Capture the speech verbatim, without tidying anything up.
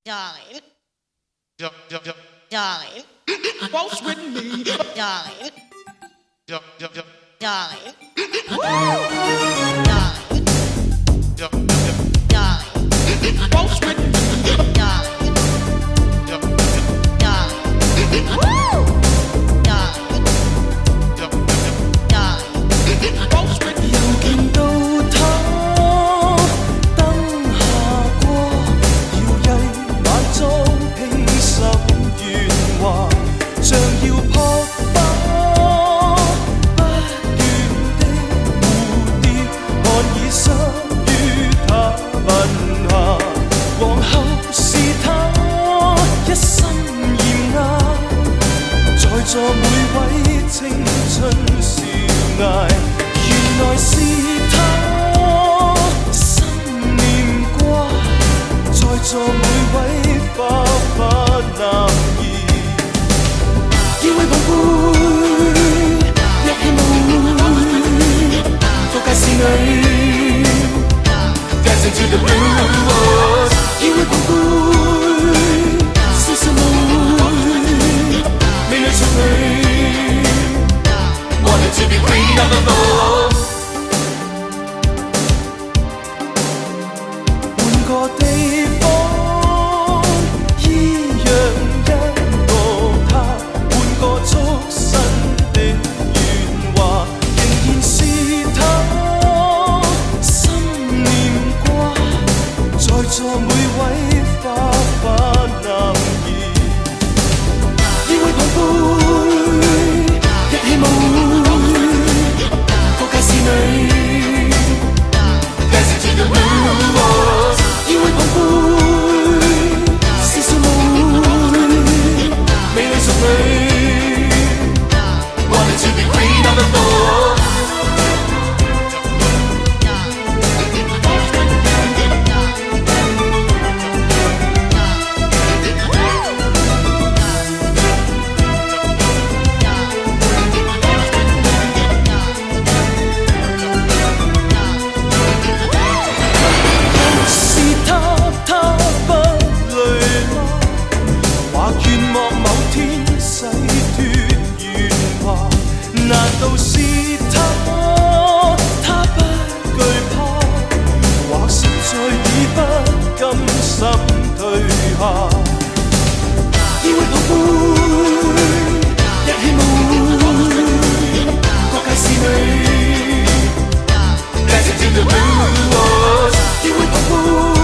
Darling. Yeah, yeah, yeah. Darling. Waltz with me. Darling. Yeah, yeah, yeah. Darling. Yeah, Darling. yeah, yeah. Darling. Waltz with me. Darling. Yeah, yeah, Darling. Darling. yeah, yeah. Darling. Waltz with me. 又見到他燈下過，搖曳晚裝拼十圓華，像要撲花，不斷的蝴蝶看已失於他吻下，皇后是他一心嚴壓，在座每位青春少艾。 原來是他心念掛，在座每位花花男兒，要為寶貝一起舞，各界侍女 dancing to the blues， 要為寶貝瀟灑舞，美女淑女 wanted to be queen of the floor。 個地方依樣一個他，換個畜生的圓滑，仍然是他心念掛，在座每位花花男兒，要為寶貝一起舞，各界侍女 dancing to the blues。 要為寶貝瀟灑舞，美女淑女 wanted to be queen of the floor。 難道是他，他不懼怕，或實在已不甘心退下，要為寶貝一起舞，各界侍女 dancing to the blues， 要為寶貝。